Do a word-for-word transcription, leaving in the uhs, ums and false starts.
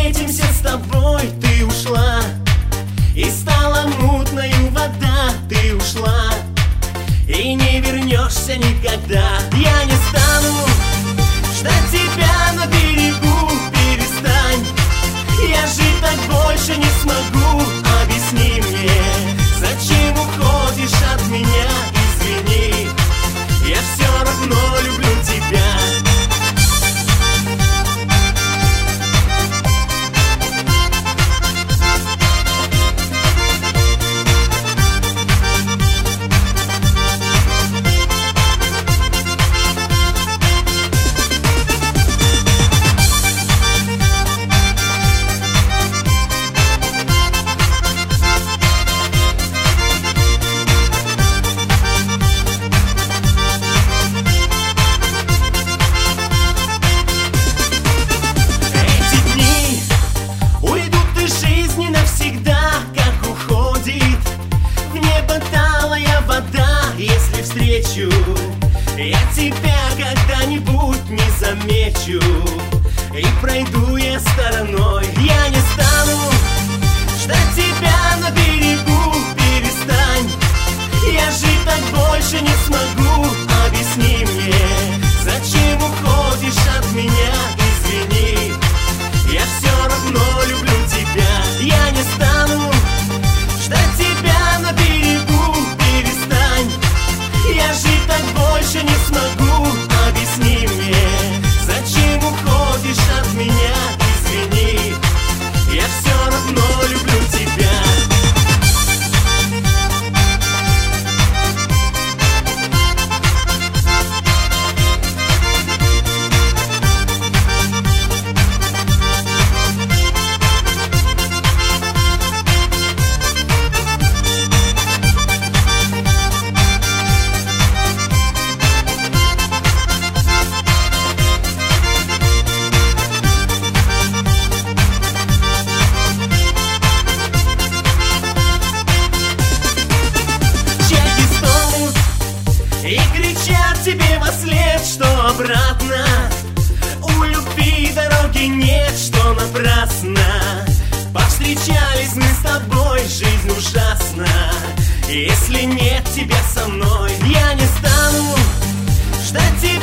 встретимся с тобой, ты ушла. И стала мутною вода, ты ушла. И не вернешься никогда. Я не стану ждать тебя на берегу, перестань. Я жить так больше не смогу. Объясни мне, зачем уходишь от меня? Извини, я все равно люблю тебя. Я тебя когда-нибудь не замечу, и пройду я стороной. Я не стану ждать тебя на берегу, перестань. Я жить так больше не смогу. Объясни мне, зачем уходишь от меня? Извини, я все равно люблю тебя. Я не стану ждать тебя на берегу, перестань. Я жить так больше не смогу. Объясни мне, зачем уходишь от меня? Извини, я все равно люблю тебя. И кричат тебе во след, что обратно у любви дороги нет, что напрасно повстречались мы с тобой, жизнь ужасна. Если нет тебя со мной, я не стану ждать тебя